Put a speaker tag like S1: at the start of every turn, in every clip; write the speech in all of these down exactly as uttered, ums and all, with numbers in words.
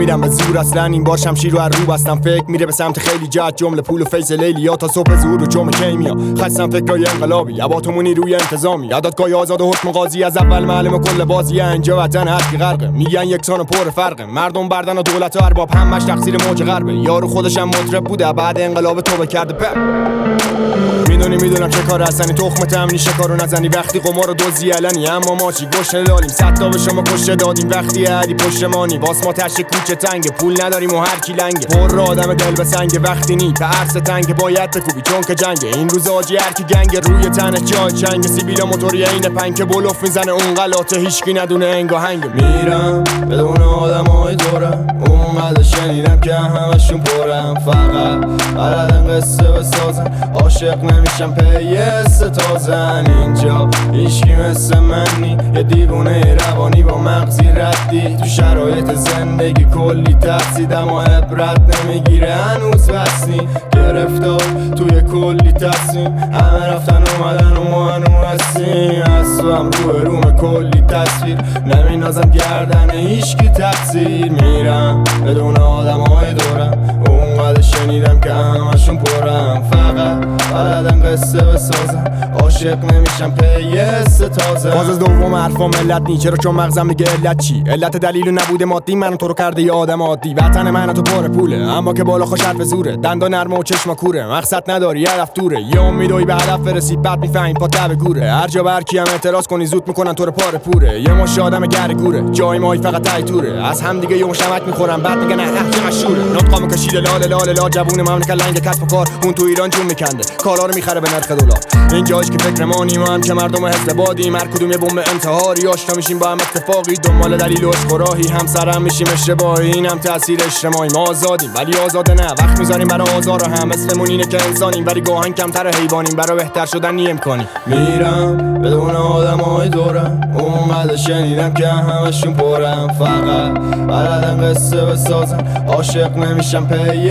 S1: نمیرم به زور اصلا، این بار شمشیر رو از رو بستم. فکر میره به سمت خیلی جد، جمله پول و فیس لیلی یا تا صبح زور و جمع کیمیا. خستم فکرای انقلابی، اباتمونی روی انتظامی، عددگاه آزاد و حکم قاضی، از اول معلم کل بازی. اینجا وطن هر کی غرقه، میگن یکسان و پر فرقه، مردم بردن و دولت و ارباب همش تقصیر موج غربه. یارو خودشم مطرب بوده بعد انقلاب توبه کرده. پ میدونی میدونم چه کار هستنی، تخم تمنی شکارو نزنی وقتی قمار و دوزی علنی. اما ما چی گوش نداریم، صد تا به شما کشته دادیم وقتی علی پشتمانی. باس ما تش کوچه تنگه، پول نداریم و هر کی لنگه. پر آدم دل به سنگ وقتی نی تا عرص تنگ باید بکوبی چون که جنگه. این روز آجی هر کی گنگه، روی تنه جای چنگ. سیبیلا موتوری عین پنکه بلوف میزنه اون غلاته، هیچکی ندونه انگا هنگ. میرم بدون آدمای دورم، اونقدر شنیدم که همشون پرم. فقط بلدن قصه بسازن، عاشق نمیشم پی ستازن. اینجا هیچکی مثل منی، یه دیوونه روانی با مغزی ردی. تو شرایط زندگی کلی ترسیدم و عبرت نمیگیره هنوز وصلی. گرفتار توی کلی تصمیم، همه رفتن اومدن و ما هنو هستیم. از تو هم روی روم کلی تصویر، نمینازم گردن هیچکی تقصیر. میرم بدون آدم های دورم، اونقدر شنیدم که همشون پرم. فقط بلدن قصه بسازم، عاشق نمیشم پی ستازم. باز از دوم حرفا ملت نی، چرا چون مغزم میگه علت چی؟ علت دلیل نبوده مادی، من تو رو کرده یه آدم عادی. وطن من تو پر پوله، اما که بالا خوش حرف زوره. دندان نرمه و چشم کوره، مقصد نداری هدف دوره. یه امیدوی به هدف برسی بعد میفهمی پا تب گوره. هر جا بر کی هم اعتراض کنی زود میکنن تو رو پاره پوره. یه مش آدم گر گوره، جای مایی فقط تای توره. از هم دیگه یه مشمک میخورن بعد میگن اه چه مشهوره. نطقامو کشیده لال لال لا، جوون مملکت لنگ کسب و کار. اون تو ایران جون میکنده، کارا رو میخره به نرخ دلار. اینجاش که فکر ما نیم هم که مردم حزب بادیم. هر کدوم یه بمب انتحاری، آشنا میشیم با هم اتفاقی. دنبال دلیل و اشخراهی، همسرم میشیم اشتباهی. اینم تاثیر اجتماعی، ما آزادیم ولی آزاده نه. وقت میذاریم برای آزار و هم اسممون اینه که انسانیم، ولی گاهن کمتر حیوانیم. برای بهتر شدن نی امکانی. میرم بدون آدمای دورم، اونقدر شنیدم که همشون پرم. فقط بلدن قصه بسازن، عاشق نمیشم پی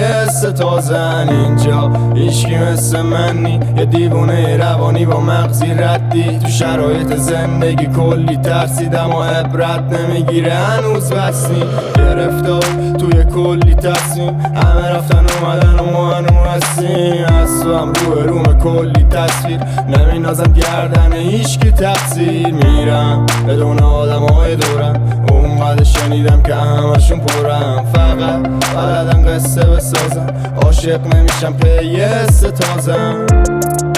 S1: ستازن. اینجا هیچکی مثل منی، یه دیوونه روانی با مغزی ردی. تو شرایط زندگی کلی ترسیدم و عبرت نمیگیره هنوز وصلی. گرفتار توی کلی تصمیم، همه رفتن اومدن و ما هنو هستیم. از تو هم روی روم کلی تصویر، نمینازم گردن هیچکی تقصیر. میرم بدون آدم های دورم، اونقدر شنیدم که همشون پرم. فقط بلدن قصه بسازن، عاشق نمیشم پی ستازم.